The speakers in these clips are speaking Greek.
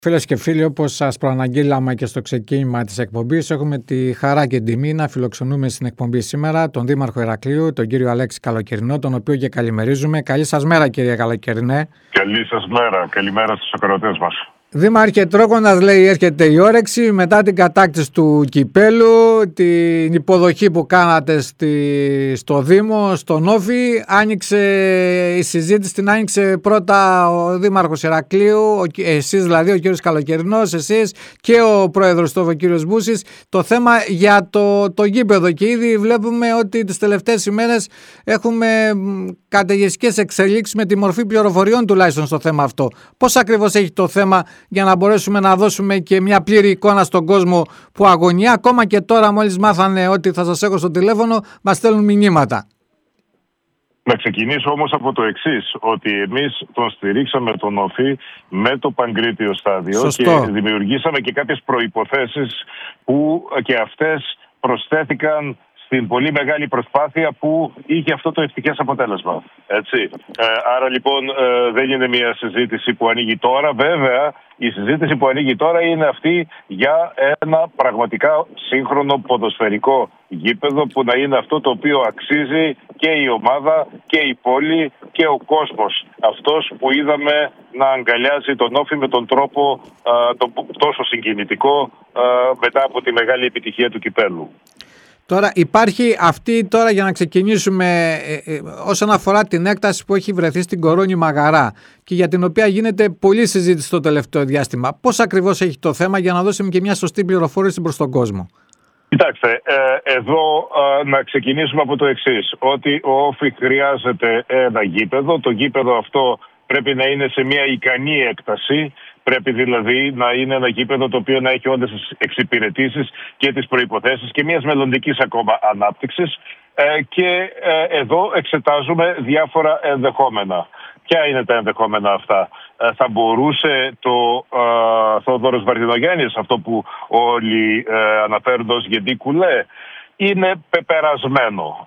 Φίλες και φίλοι, όπως σας προαναγγείλαμε και στο ξεκίνημα της εκπομπής, έχουμε τη χαρά και την τιμή να φιλοξενούμε στην εκπομπή σήμερα τον Δήμαρχο Ηρακλείου, τον κύριο Αλέξη Καλοκαιρινό, τον οποίο και καλημερίζουμε. Καλή σας μέρα, κύριε Καλοκαιρινέ. Καλή σας μέρα. Καλημέρα στους ακροατές μας. Δήμαρχε, τρώγοντας, λέει, έρχεται η όρεξη μετά την κατάκτηση του κυπέλου, την υποδοχή που κάνατε στο Δήμο, στον Όφη. Άνοιξε η συζήτηση, την άνοιξε πρώτα ο Δήμαρχος Ηρακλείου, εσείς δηλαδή, ο κύριος Καλοκαιρινός, εσείς και ο πρόεδρος του, ο κύριος Μπούσης, το θέμα για το γήπεδο. Και ήδη βλέπουμε ότι τις τελευταίες ημέρες έχουμε καταιγιστικές εξελίξεις με τη μορφή πληροφοριών τουλάχιστον στο θέμα αυτό. Πώς ακριβώς έχει το θέμα, για να μπορέσουμε να δώσουμε και μια πλήρη εικόνα στον κόσμο που αγωνία? Ακόμα και τώρα, μόλις μάθανε ότι θα σας έχω στο τηλέφωνο, μας στέλνουν μηνύματα. Να ξεκινήσω όμως από το εξής, ότι εμείς τον στηρίξαμε τον Όφη με το Παγκρίτιο στάδιο. Σωστό. Και δημιουργήσαμε και κάποιες προϋποθέσεις που και αυτές προσθέθηκαν στην πολύ μεγάλη προσπάθεια που είχε αυτό το ευτυχές αποτέλεσμα. Έτσι. Άρα λοιπόν δεν είναι μια συζήτηση που ανοίγει τώρα. Βέβαια, η συζήτηση που ανοίγει τώρα είναι αυτή για ένα πραγματικά σύγχρονο ποδοσφαιρικό γήπεδο που να είναι αυτό το οποίο αξίζει και η ομάδα και η πόλη και ο κόσμος. Αυτός που είδαμε να αγκαλιάζει τον Όφη με τον τρόπο τόσο συγκινητικό μετά από τη μεγάλη επιτυχία του κυπέλου. Τώρα υπάρχει αυτή, τώρα για να ξεκινήσουμε, όσον αφορά την έκταση που έχει βρεθεί στην Κορώνη Μαγαρά και για την οποία γίνεται πολλή συζήτηση το τελευταίο διάστημα. Πώς ακριβώς έχει το θέμα, για να δώσουμε και μια σωστή πληροφόρηση προς τον κόσμο? Κοιτάξτε, εδώ να ξεκινήσουμε από το εξής, ότι ο Όφη χρειάζεται ένα γήπεδο. Το γήπεδο αυτό πρέπει να είναι σε μια ικανή έκταση. Πρέπει δηλαδή να είναι ένα γήπεδο το οποίο να έχει όλες τις εξυπηρετήσεις και τις προϋποθέσεις και μιας μελλοντικής ακόμα ανάπτυξης. Και εδώ εξετάζουμε διάφορα ενδεχόμενα. Ποια είναι τα ενδεχόμενα αυτά? Θα μπορούσε το Θόδωρος Βαρδινογέννης, αυτό που όλοι αναφέρουν ως Γεντή Κουλέ, είναι πεπερασμένο.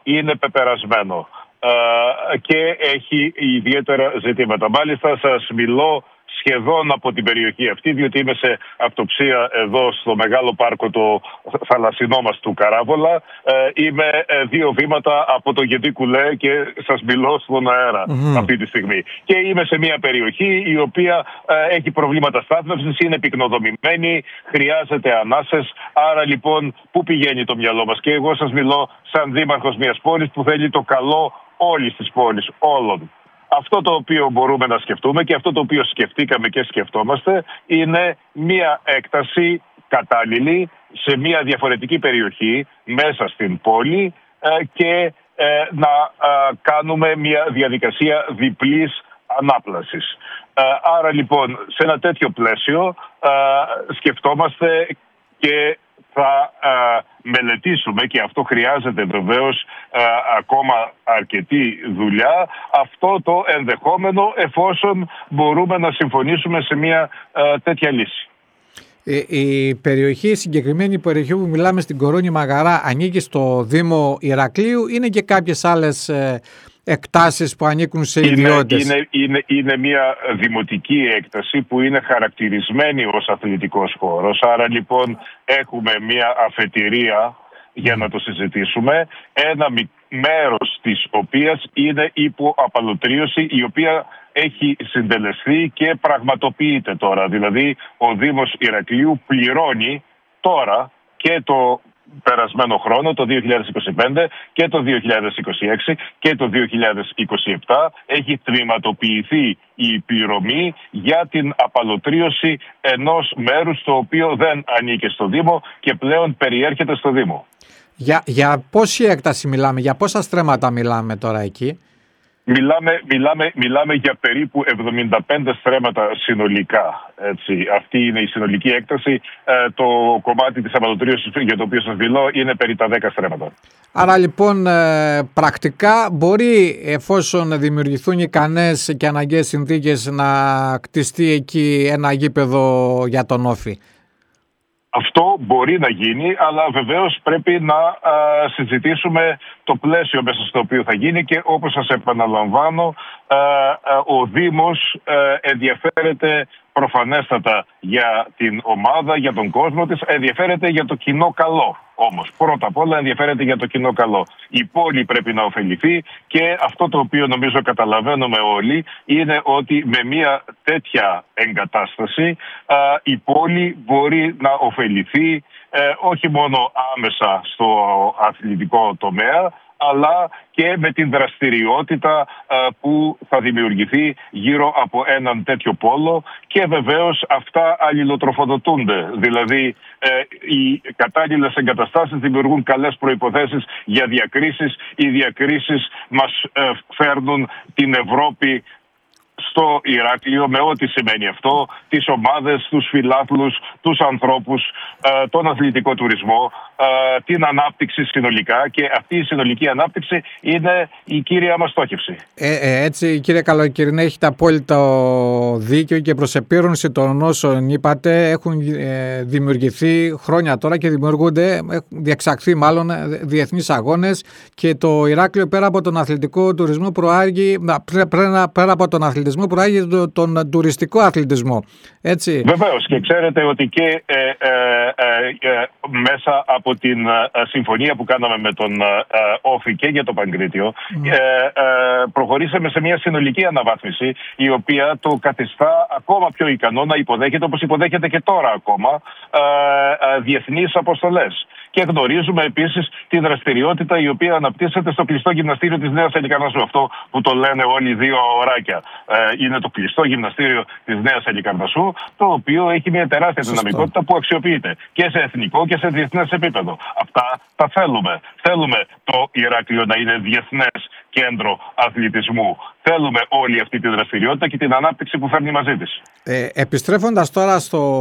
Και έχει ιδιαίτερα ζητήματα. Μάλιστα σας μιλώ σχεδόν από την περιοχή αυτή, διότι είμαι σε αυτοψία εδώ στο μεγάλο πάρκο το θαλασσινό μας του Καράβολα. Είμαι 2 βήματα από το Γεντή Κουλέ και σας μιλώ στον αέρα αυτή τη στιγμή. Και είμαι σε μια περιοχή η οποία έχει προβλήματα στάθμευσης, είναι πυκνοδομημένη, χρειάζεται ανάσες. Άρα λοιπόν, πού πηγαίνει το μυαλό μας? Και εγώ σας μιλώ σαν δήμαρχος μιας πόλης που θέλει το καλό όλης της πόλης, όλων. Αυτό το οποίο μπορούμε να σκεφτούμε και αυτό το οποίο σκεφτήκαμε και σκεφτόμαστε είναι μια έκταση κατάλληλη σε μια διαφορετική περιοχή μέσα στην πόλη και να κάνουμε μια διαδικασία διπλής ανάπλασης. Άρα λοιπόν σε ένα τέτοιο πλαίσιο σκεφτόμαστε και θα μελετήσουμε, και αυτό χρειάζεται βεβαίως ακόμα αρκετή δουλειά, αυτό το ενδεχόμενο, εφόσον μπορούμε να συμφωνήσουμε σε μια τέτοια λύση. Η περιοχή, η συγκεκριμένη περιοχή που μιλάμε, στην Κορώνη Μαγαρά, ανήκει στο Δήμο Ηρακλείου? Είναι και κάποιες άλλες εκτάσεις που ανήκουν σε ιδιώτες? Είναι μια δημοτική έκταση που είναι χαρακτηρισμένη ως αθλητικός χώρος. Άρα λοιπόν έχουμε μια αφετηρία για να το συζητήσουμε. Ένα μέρος της οποίας είναι υπό απαλωτρίωση, η οποία έχει συντελεστεί και πραγματοποιείται τώρα. Δηλαδή ο Δήμος Ηρακλείου πληρώνει τώρα και το περασμένο χρόνο, το 2025 και το 2026 και το 2027, έχει τμηματοποιηθεί η πληρωμή για την απαλωτρίωση ενός μέρους το οποίο δεν ανήκε στο Δήμο και πλέον περιέρχεται στο Δήμο. Για πόση έκταση μιλάμε, για πόσα στρέμματα μιλάμε τώρα εκεί? Μιλάμε για περίπου 75 στρέμματα συνολικά. Έτσι. Αυτή είναι η συνολική έκταση. Το κομμάτι της απαλωτρίωσης για το οποίο σας μιλώ είναι περί τα 10 στρέμματα. Άρα λοιπόν πρακτικά μπορεί, εφόσον δημιουργηθούν ικανές και αναγκαίες συνθήκες, να κτιστεί εκεί ένα γήπεδο για τον Όφη? Αυτό μπορεί να γίνει, αλλά βεβαίως πρέπει να συζητήσουμε το πλαίσιο μέσα στο οποίο θα γίνει και όπως σας επαναλαμβάνω, ο Δήμος ενδιαφέρεται προφανέστατα για την ομάδα, για τον κόσμο της, ενδιαφέρεται για το κοινό καλό. Όμως πρώτα απ' όλα ενδιαφέρεται για το κοινό καλό. Η πόλη πρέπει να ωφεληθεί και αυτό το οποίο νομίζω καταλαβαίνουμε όλοι είναι ότι με μια τέτοια εγκατάσταση η πόλη μπορεί να ωφεληθεί όχι μόνο άμεσα στο αθλητικό τομέα, αλλά και με την δραστηριότητα που θα δημιουργηθεί γύρω από έναν τέτοιο πόλο και βεβαίως αυτά αλληλοτροφοδοτούνται. Δηλαδή οι κατάλληλες εγκαταστάσεις δημιουργούν καλές προϋποθέσεις για διακρίσεις. Οι διακρίσεις μας φέρνουν την Ευρώπη στο Ηράκλειο, με ό,τι σημαίνει αυτό, τις ομάδες, τους φιλάθλους, τους ανθρώπους, τον αθλητικό τουρισμό, την ανάπτυξη συνολικά, και αυτή η συνολική ανάπτυξη είναι η κύρια μας στόχευση. Έτσι, κύριε Καλοκαιρινέ, έχετε απόλυτο δίκιο και προς επίρρονση των όσων είπατε έχουν δημιουργηθεί χρόνια τώρα και δημιουργούνται, διεξαχθεί μάλλον διεθνείς αγώνες και το Ηράκλειο πέρα από τον αθλητικό τουρισμό πέρα από τον αθλητισμό προάγει τον τουριστικό αθλητισμό. Έτσι. Βεβαίως, και ξέρετε ότι και μέσα από την συμφωνία που κάναμε με τον Όφη και για το Παγκρίτιο προχωρήσαμε σε μια συνολική αναβάθμιση η οποία το καθιστά ακόμα πιο ικανό να υποδέχεται, όπως υποδέχεται και τώρα ακόμα, διεθνείς αποστολές. Και γνωρίζουμε επίσης τη δραστηριότητα η οποία αναπτύσσεται στο κλειστό γυμναστήριο της Νέας Ελικαρνασσού. Αυτό που το λένε όλοι δύο ωράκια. Είναι το κλειστό γυμναστήριο της Νέας Ελικαρνασσού, το οποίο έχει μια τεράστια δυναμικότητα που αξιοποιείται και σε εθνικό και σε διεθνές επίπεδο. Αυτά τα θέλουμε. Θέλουμε το Ηράκλειο να είναι διεθνές κέντρο αθλητισμού. Θέλουμε όλη αυτή τη δραστηριότητα και την ανάπτυξη που φέρνει μαζί της. Επιστρέφοντας τώρα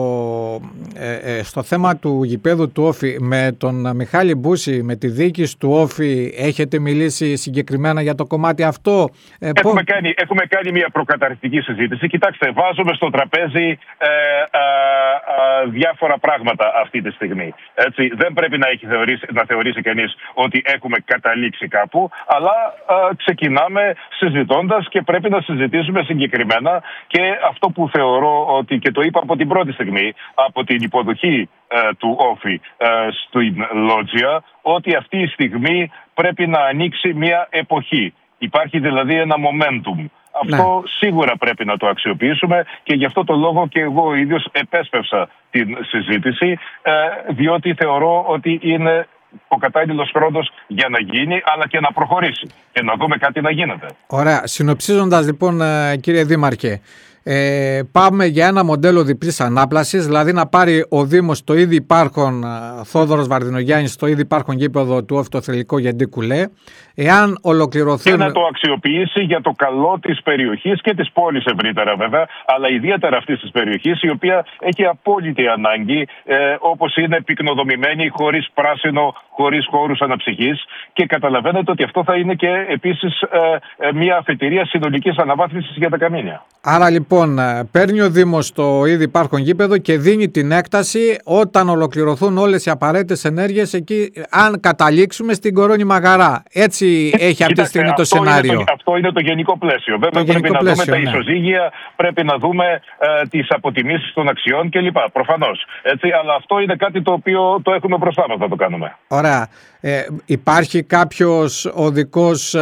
στο θέμα του γηπέδου του Όφη, με τον Μιχάλη Μπούση, με τη διοίκηση του Όφη, έχετε μιλήσει συγκεκριμένα για το κομμάτι αυτό? Έχουμε κάνει μια προκαταρκτική συζήτηση. Κοιτάξτε, βάζουμε στο τραπέζι διάφορα πράγματα αυτή τη στιγμή. Έτσι, δεν πρέπει να θεωρήσει κανείς ότι έχουμε καταλήξει κάπου, αλλά ξεκινάμε συζητώντας και πρέπει να συζητήσουμε συγκεκριμένα, και αυτό που θεωρώ ότι, και το είπα από την πρώτη στιγμή, από την υποδοχή του Όφη στην Λότζια, ότι αυτή η στιγμή πρέπει να ανοίξει μια εποχή. Υπάρχει δηλαδή ένα momentum. Αυτό σίγουρα πρέπει να το αξιοποιήσουμε και γι' αυτό το λόγο και εγώ ο ίδιος επέσπευσα την συζήτηση, διότι θεωρώ ότι είναι ο κατάλληλος χρόνος για να γίνει, αλλά και να προχωρήσει και να δούμε κάτι να γίνεται. Ωραία. Συνοψίζοντας λοιπόν, κύριε Δήμαρχε, πάμε για ένα μοντέλο διπλής ανάπλασης, δηλαδή να πάρει ο Δήμος το ήδη υπάρχον Θόδωρος Βαρδινογιάννης, το ήδη υπάρχον γήπεδο του Όφη, το θελικό Γιαντή Κουλέ, εάν ολοκληρωθούν... Και να το αξιοποιήσει για το καλό της περιοχής και της πόλης ευρύτερα βέβαια, αλλά ιδιαίτερα αυτής της περιοχής, η οποία έχει απόλυτη ανάγκη, όπως είναι πυκνοδομημένη, χωρίς πράσινο, χωρίς χώρους αναψυχής, και καταλαβαίνετε ότι αυτό θα είναι και επίσης μια αφετηρία συνολικής αναβάθμισης για τα Καμίνια. Άρα λοιπόν παίρνει ο Δήμος το ήδη υπάρχον γήπεδο και δίνει την έκταση όταν ολοκληρωθούν όλες οι απαραίτητες ενέργειες εκεί, αν καταλήξουμε στην Κορώνη Μαγαρά. Έτσι έχει αυτή τη στιγμή το σενάριο. Αυτό είναι το γενικό πλαίσιο. Βέβαια πρέπει να δούμε τα ισοζύγια, πρέπει να δούμε τις αποτιμήσεις των αξιών κλπ. Προφανώς. Έτσι, αλλά αυτό είναι κάτι το οποίο το έχουμε μπροστά μας να το κάνουμε. Ωραία. Υπάρχει κάποιος οδικός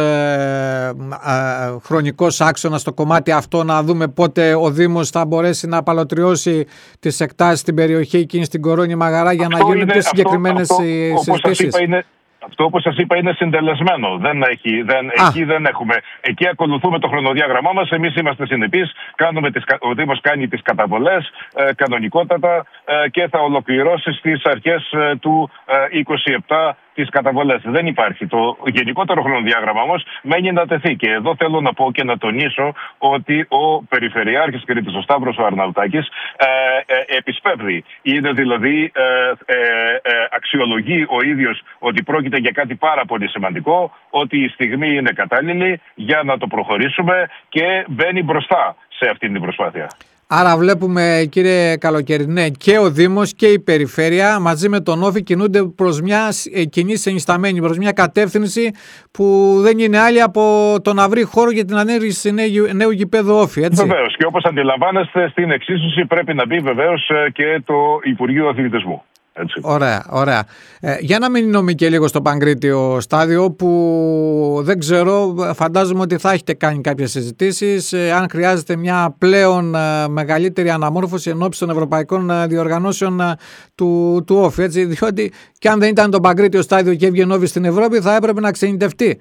χρονικός άξονας στο κομμάτι αυτό, να δούμε πότε ο Δήμος θα μπορέσει να απαλωτριώσει τις εκτάσεις στην περιοχή εκείνη στην Κορώνη Μαγαρά για να γίνουν πιο συγκεκριμένες συζητήσεις? Αυτό, όπως σας είπα, είναι συντελεσμένο. Εκεί δεν έχουμε. Εκεί ακολουθούμε το χρονοδιάγραμμά μας. Εμείς είμαστε συνεπείς. Ο Δήμος κάνει τις καταβολές κανονικότατα και θα ολοκληρώσει στις αρχές του 27 τις καταβολές. Δεν υπάρχει. Το γενικότερο χρονοδιάγραμμα όμως μένει να τεθεί. Και εδώ θέλω να πω και να τονίσω ότι ο Περιφερειάρχης Κρήτης, ο Σταύρος ο Αρναουτάκης, επισπεύδει. Είναι δηλαδή αξιολογεί ο ίδιος ότι πρόκειται για κάτι πάρα πολύ σημαντικό, ότι η στιγμή είναι κατάλληλη για να το προχωρήσουμε και μπαίνει μπροστά σε αυτή την προσπάθεια. Άρα βλέπουμε, κύριε Καλοκαιρινέ, και ο Δήμος και η Περιφέρεια μαζί με τον Όφη κινούνται προς μια κοινή συνισταμένη, προς μια κατεύθυνση που δεν είναι άλλη από το να βρει χώρο για την ανέργηση νέου γηπέδου Όφη, έτσι. Βεβαίως, και όπως αντιλαμβάνεστε, στην εξίσωση πρέπει να μπει βεβαίως και το Υπουργείο Αθλητισμού. Έτσι. Ωραία. Για να μείνουμε και λίγο στο Παγκρίτιο στάδιο, που δεν ξέρω, φαντάζομαι ότι θα έχετε κάνει κάποιες συζητήσεις αν χρειάζεται μια πλέον μεγαλύτερη αναμόρφωση εν ώψη των ευρωπαϊκών διοργανώσεων του Όφη, έτσι, διότι και αν δεν ήταν το Παγκρίτιο στάδιο και έβγαινε Όφη στην Ευρώπη, θα έπρεπε να ξενιτευτεί.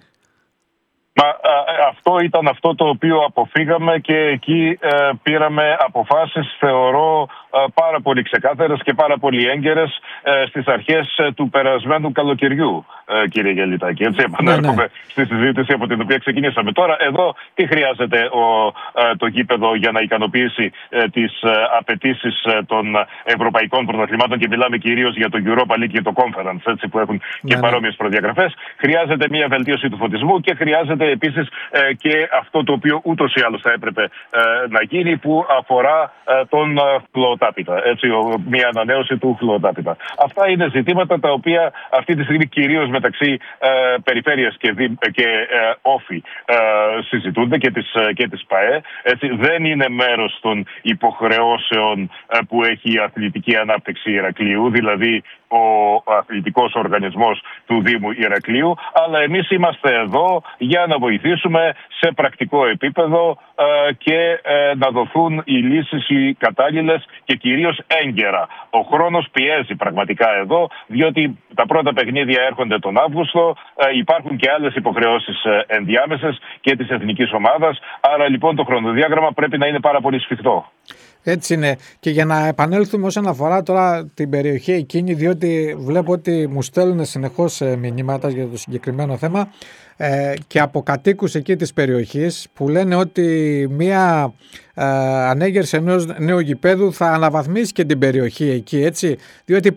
Αυτό ήταν αυτό το οποίο αποφύγαμε και εκεί πήραμε αποφάσεις, θεωρώ, πάρα πολύ ξεκάθαρες και πάρα πολύ έγκαιρες στις αρχές του περασμένου καλοκαιριού, κύριε Γελιτάκη. Έτσι, επανέρχομαι στη συζήτηση από την οποία ξεκινήσαμε. Τώρα, εδώ τι χρειάζεται το γήπεδο για να ικανοποιήσει τις απαιτήσεις των ευρωπαϊκών πρωταθλημάτων, και μιλάμε κυρίως για το Europa League και το Conference, έτσι, που έχουν και παρόμοιες προδιαγραφές. Χρειάζεται μια βελτίωση του φωτισμού και χρειάζεται επίσης και αυτό το οποίο ούτως ή άλλως θα έπρεπε να γίνει, που αφορά τον χλωοτάπητα. Έτσι, μια ανανέωση του χλωοτάπητα. Αυτά είναι ζητήματα τα οποία αυτή τη στιγμή κυρίως μεταξύ Περιφέρειας και Όφη συζητούνται και της ΠΑΕ. Έτσι, δεν είναι μέρος των υποχρεώσεων που έχει η Αθλητική Ανάπτυξη Ηρακλείου, δηλαδή ο αθλητικός οργανισμός του Δήμου Ηρακλείου, αλλά εμείς είμαστε εδώ για να βοηθήσουμε σε πρακτικό επίπεδο και να δοθούν οι λύσεις οι κατάλληλες και κυρίως έγκαιρα. Ο χρόνος πιέζει πραγματικά εδώ, διότι τα πρώτα παιχνίδια έρχονται τον Αύγουστο, υπάρχουν και άλλες υποχρεώσεις ενδιάμεσες και της εθνικής ομάδας, άρα λοιπόν το χρονοδιάγραμμα πρέπει να είναι πάρα πολύ σφιχτό. Έτσι είναι. Και για να επανέλθουμε όσον αφορά τώρα την περιοχή εκείνη, διότι βλέπω ότι μου στέλνουν συνεχώς μηνύματα για το συγκεκριμένο θέμα και από κατοίκους εκεί της περιοχής που λένε ότι μία ανέγερση ενός νέου γηπέδου θα αναβαθμίσει και την περιοχή εκεί, έτσι, διότι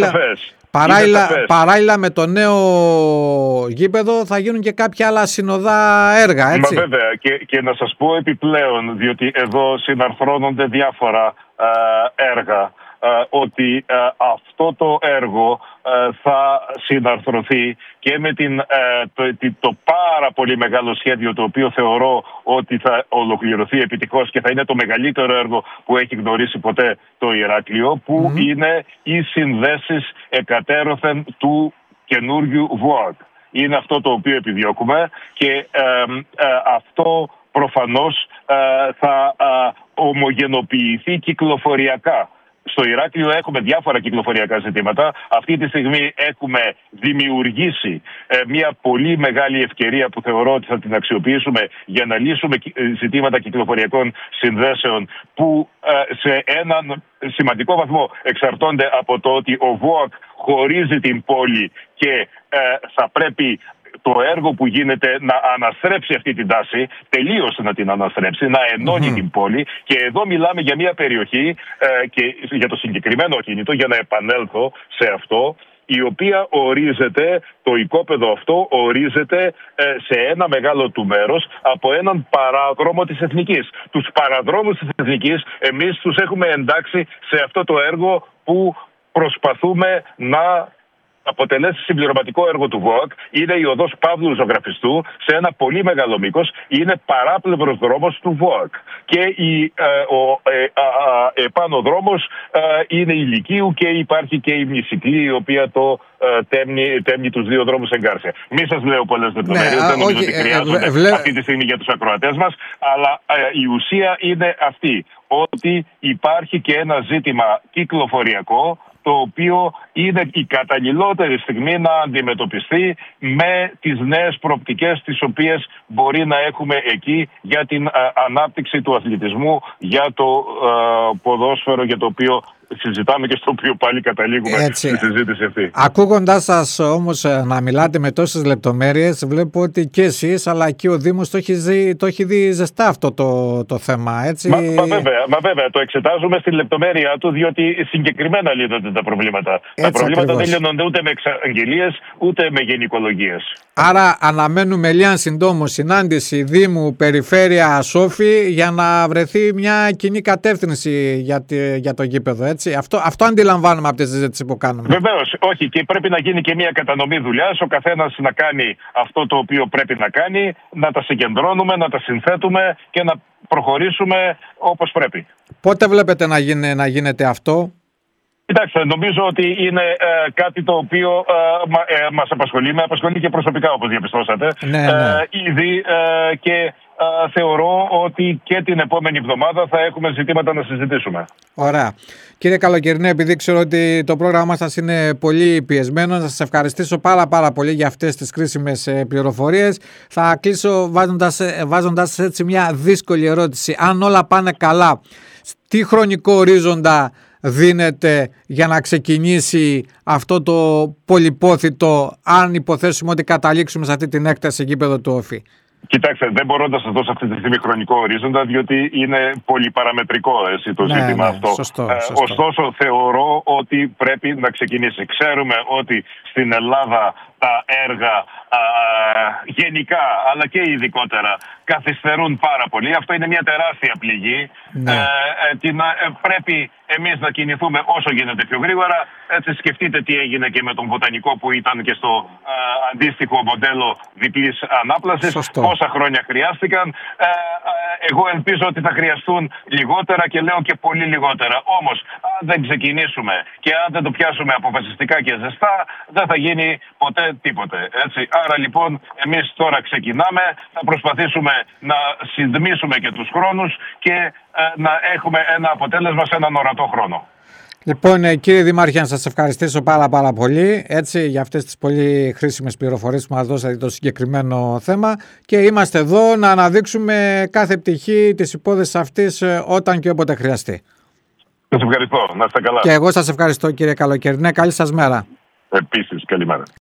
παράλληλα με το νέο γήπεδο θα γίνουν και κάποια άλλα συνοδά έργα, έτσι. Μα βέβαια, και να σας πω επιπλέον, διότι εδώ συναρθρώνονται διάφορα έργα, ότι αυτό το έργο θα συναρθρωθεί και με το πάρα πολύ μεγάλο σχέδιο, το οποίο θεωρώ ότι θα ολοκληρωθεί επιτυχώς και θα είναι το μεγαλύτερο έργο που έχει γνωρίσει ποτέ το Ηράκλειο, που είναι οι συνδέσεις εκατέρωθεν του καινούργιου ΒΟΑΚ. Είναι αυτό το οποίο επιδιώκουμε και αυτό προφανώς θα ομογενοποιηθεί κυκλοφοριακά. Στο Ηράκλειο έχουμε διάφορα κυκλοφοριακά ζητήματα. Αυτή τη στιγμή έχουμε δημιουργήσει μια πολύ μεγάλη ευκαιρία που θεωρώ ότι θα την αξιοποιήσουμε για να λύσουμε ζητήματα κυκλοφοριακών συνδέσεων που σε έναν σημαντικό βαθμό εξαρτώνται από το ότι ο ΒΟΑΚ χωρίζει την πόλη και θα πρέπει το έργο που γίνεται να αναστρέψει αυτή την τάση, τελείως να την αναστρέψει, να ενώνει την πόλη. Και εδώ μιλάμε για μια περιοχή και για το συγκεκριμένο ακίνητο, για να επανέλθω σε αυτό, η οποία ορίζεται, το οικόπεδο αυτό ορίζεται σε ένα μεγάλο του μέρος από έναν παράδρομο της Εθνικής. Τους παραδρόμους της Εθνικής εμείς τους έχουμε εντάξει σε αυτό το έργο που προσπαθούμε να αποτελέσει συμπληρωματικό έργο του ΒΟΑΚ. Είναι η οδός Παύλου Ζωγραφιστού σε ένα πολύ μεγάλο μήκος. Είναι παράπλευρος δρόμος του ΒΟΑΚ. Και ο επάνω δρόμος είναι η Λυκείου και υπάρχει και η Μυσικλή, η οποία το τέμνει τους δύο δρόμους εγκάρσια. Μην σας λέω πολλές λεπτομέρειες, δεν νομίζω ότι χρειάζονται αυτή τη στιγμή για τους ακροατές μας, αλλά η ουσία είναι αυτή, ότι υπάρχει και ένα ζήτημα κυκλοφοριακό, το οποίο είναι η καταλληλότερη στιγμή να αντιμετωπιστεί με τις νέες προοπτικές τις οποίες μπορεί να έχουμε εκεί για την ανάπτυξη του αθλητισμού, για το ποδόσφαιρο, για το οποίο συζητάμε και στο οποίο πάλι καταλήγουμε στη συζήτηση αυτή. Ακούγοντάς σας όμως να μιλάτε με τόσες λεπτομέρειες, βλέπω ότι και εσείς αλλά και ο Δήμος το έχει δει ζεστά αυτό το θέμα, έτσι. Μα βέβαια, το εξετάζουμε στη λεπτομέρεια του, διότι συγκεκριμένα λύνονται τα προβλήματα. Τα προβλήματα δεν λύνονται ούτε με εξαγγελίες, ούτε με γενικολογίες. Άρα αναμένουμε λίγαν συντόμως συνάντηση Δήμου, Περιφέρεια, Σόφη για να βρεθεί μια κοινή κατεύθυνση για το γήπεδο, έτσι. Αυτό αντιλαμβάνουμε από τη συζήτηση που κάνουμε. Βεβαίως, όχι, και πρέπει να γίνει και μια κατανομή δουλειάς, ο καθένας να κάνει αυτό το οποίο πρέπει να κάνει, να τα συγκεντρώνουμε, να τα συνθέτουμε και να προχωρήσουμε όπως πρέπει. Πότε βλέπετε να γίνεται αυτό? Κοιτάξτε, νομίζω ότι είναι κάτι το οποίο μας απασχολεί. Με απασχολεί και προσωπικά, όπως διαπιστώσατε. Ναι. Ήδη και θεωρώ ότι και την επόμενη εβδομάδα θα έχουμε ζητήματα να συζητήσουμε. Ωραία. Κύριε Καλοκαιρινέ, επειδή ξέρω ότι το πρόγραμμά σας είναι πολύ πιεσμένο, να σας ευχαριστήσω πάρα πολύ για αυτές τις κρίσιμες πληροφορίες. Θα κλείσω βάζοντας έτσι μια δύσκολη ερώτηση. Αν όλα πάνε καλά, τι χρονικό ορίζοντα δίνεται για να ξεκινήσει αυτό το πολυπόθητο, αν υποθέσουμε ότι καταλήξουμε σε αυτή την έκταση γήπεδο του Όφη? Κοιτάξτε, δεν μπορώ να σας δώσω αυτή τη στιγμή χρονικό ορίζοντα, διότι είναι πολυπαραметρικό το ζήτημα αυτό. Σωστό. Ωστόσο, θεωρώ ότι πρέπει να ξεκινήσει. Ξέρουμε ότι στην Ελλάδα τα έργα γενικά, αλλά και ειδικότερα, καθυστερούν πάρα πολύ. Αυτό είναι μια τεράστια πληγή. Πρέπει εμείς να κινηθούμε όσο γίνεται πιο γρήγορα. Έτσι, σκεφτείτε τι έγινε και με τον Βοτανικό που ήταν και στο αντίστοιχο μοντέλο διπλής ανάπλασης. Πόσα χρόνια χρειάστηκαν. Εγώ ελπίζω ότι θα χρειαστούν λιγότερα και λέω και πολύ λιγότερα. Όμως, αν δεν ξεκινήσουμε και αν δεν το πιάσουμε αποφασιστικά και ζεστά, δεν θα γίνει ποτέ τίποτε. Έτσι. Άρα λοιπόν, εμείς τώρα ξεκινάμε, θα προσπαθήσουμε να συντμίσουμε και τους χρόνους και να έχουμε ένα αποτέλεσμα σε έναν ορατό χρόνο. Λοιπόν, κύριε Δημάρχη, να σας ευχαριστήσω πάρα πολύ, έτσι, για αυτές τις πολύ χρήσιμες πληροφορίες που μας δώσατε το συγκεκριμένο θέμα, και είμαστε εδώ να αναδείξουμε κάθε πτυχή της υπόθεσης αυτής όταν και όποτε χρειαστεί. Σας ευχαριστώ. Να είστε καλά. Και εγώ σας ευχαριστώ, κύριε Καλοκαιρινέ. Καλή σας μέρα. Επίσης, καλημέρα.